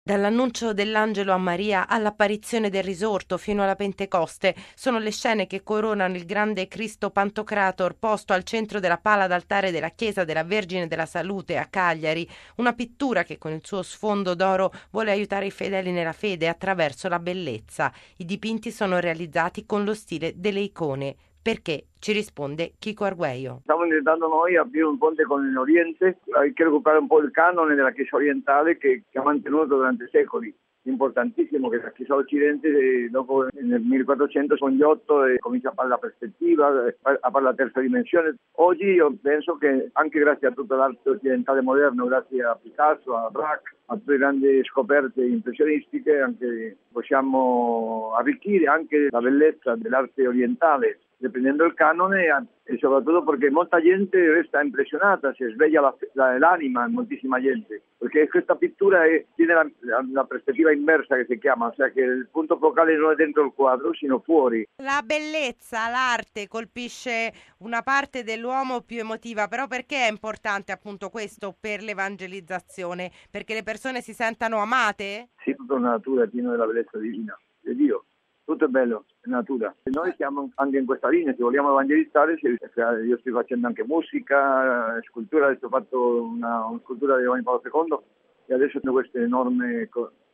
Dall'annuncio dell'angelo a Maria all'apparizione del risorto fino alla Pentecoste sono le scene che coronano il grande Cristo Pantocrator posto al centro della pala d'altare della chiesa della Vergine della Salute a Cagliari, una pittura che con il suo sfondo d'oro vuole aiutare i fedeli nella fede attraverso la bellezza. I dipinti sono realizzati con lo stile delle icone. Perché? Ci risponde Chico Arguello. Stiamo intentando noi aprire un ponte con l'Oriente, hay que recuperare un po' il canone della Chiesa orientale che ha mantenuto durante secoli. Importantissimo che la Chiesa occidente dopo nel 1400 con Giotto comincia a fare la prospettiva, a fare la terza dimensione. Oggi io penso che anche grazie a tutta l'arte occidentale moderna, grazie a Picasso, a Braque, a tutte le grandi scoperte impressionistiche, anche possiamo arricchire anche la bellezza dell'arte orientale dependiendo del canone e soprattutto perché molta gente resta impressionata, si sveglia l'anima in moltissima gente, perché questa pittura tiene la prospettiva inversa che si chiama, ossia che il punto focale non è dentro il quadro, sino fuori. La bellezza, l'arte colpisce una parte dell'uomo più emotiva, però perché è importante appunto questo per l'evangelizzazione? Perché le persone si sentano amate? Sì, tutta la natura è piena della bellezza divina, di Dio. Tutto è bello, è natura. E noi siamo anche in questa linea, se vogliamo evangelizzare, io sto facendo anche musica, scultura, adesso ho fatto una scultura di Giovanni Paolo II e adesso ho questo enorme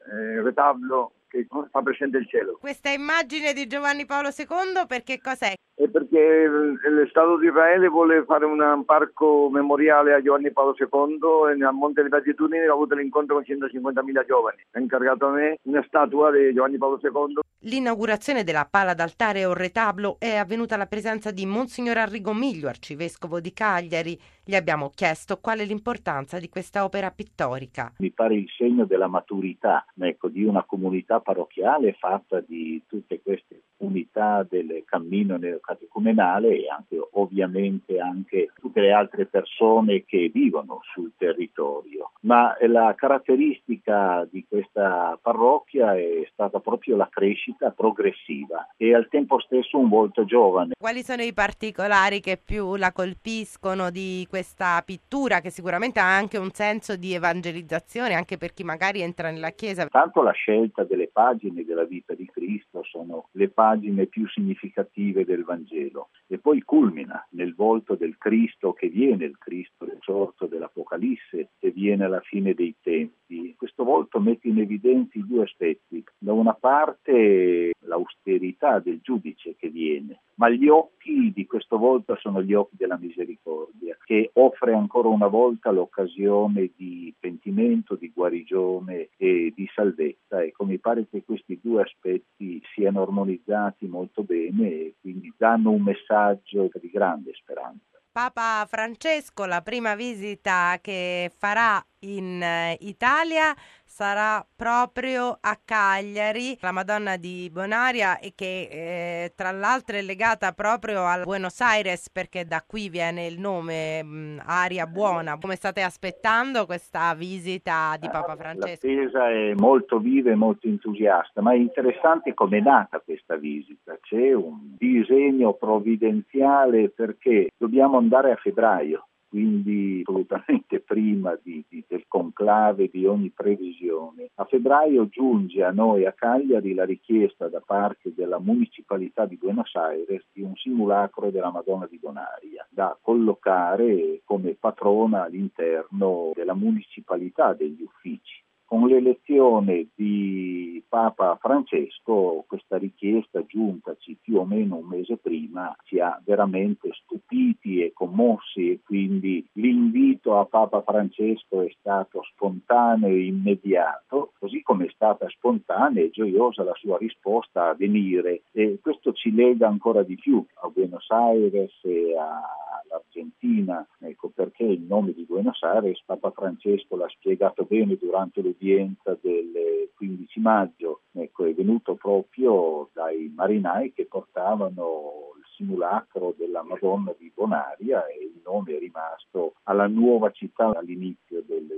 retablo che fa presente il cielo. Questa immagine di Giovanni Paolo II per che cos'è? È perché lo Stato di Israele vuole fare un parco memoriale a Giovanni Paolo II e nel Monte delle Beatitudini ho avuto l'incontro con 150.000 giovani. Ha incargato a me una statua di Giovanni Paolo II. L'inaugurazione della pala d'altare o retablo è avvenuta alla presenza di Monsignor Arrigo Miglio, arcivescovo di Cagliari. Gli abbiamo chiesto qual è l'importanza di questa opera pittorica. Mi pare il segno della maturità, di una comunità parrocchiale fatta di tutte queste unità del cammino neocatecumenale e anche ovviamente anche tutte le altre persone che vivono sul territorio. Ma la caratteristica di questa parrocchia è stata proprio la crescita progressiva e al tempo stesso un volto giovane. Quali sono i particolari che più la colpiscono di questa pittura, che sicuramente ha anche un senso di evangelizzazione anche per chi magari entra nella chiesa? Tanto la scelta delle pagine della vita di Cristo sono le pagine più significative del Vangelo e poi culmina nel volto del Cristo che viene, il Cristo risorto dell'Apocalisse che viene alla fine dei tempi. Questo volto mette in evidenza i due aspetti: da una parte l'austerità del giudice che viene, ma gli occhi di questo volto sono gli occhi della misericordia, che offre ancora una volta l'occasione di pentimento, di guarigione e di salvezza. Ecco, mi pare che questi due aspetti siano armonizzati molto bene e quindi danno un messaggio di grande speranza. Papa Francesco, la prima visita che farà in Italia sarà proprio a Cagliari, la Madonna di Bonaria, e che tra l'altro è legata proprio a Buenos Aires perché da qui viene il nome Aria Buona. Come state aspettando questa visita di Papa Francesco? L'attesa è molto viva e molto entusiasta, ma è interessante come è nata questa visita. C'è un disegno provvidenziale perché dobbiamo andare a febbraio, quindi assolutamente prima del conclave, di ogni previsione. A febbraio giunge a noi a Cagliari la richiesta da parte della municipalità di Buenos Aires di un simulacro della Madonna di Bonaria da collocare come patrona all'interno della municipalità, degli uffici. Con l'elezione di Papa Francesco questa richiesta giuntaci più o meno un mese prima ci ha veramente stupiti e commossi e quindi l'invito a Papa Francesco è stato spontaneo e immediato, così come è stata spontanea e gioiosa la sua risposta a venire e questo ci lega ancora di più a Buenos Aires e all'Argentina, perché il nome di Buenos Aires Papa Francesco l'ha spiegato bene durante l'udienza del 15 maggio, è venuto proprio dai marinai che portavano il simulacro della Madonna di Bonaria e il nome è rimasto alla nuova città all'inizio del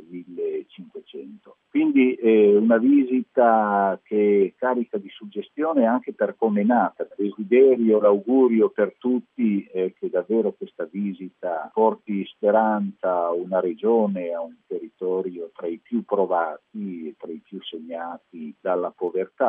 1500. Quindi è una visita che è carica di suggestione anche per come è nata. Il desiderio, l'augurio per tutti è che davvero questa visita porti speranza a una regione, a un territorio tra i più provati e tra i più segnati dalla povertà.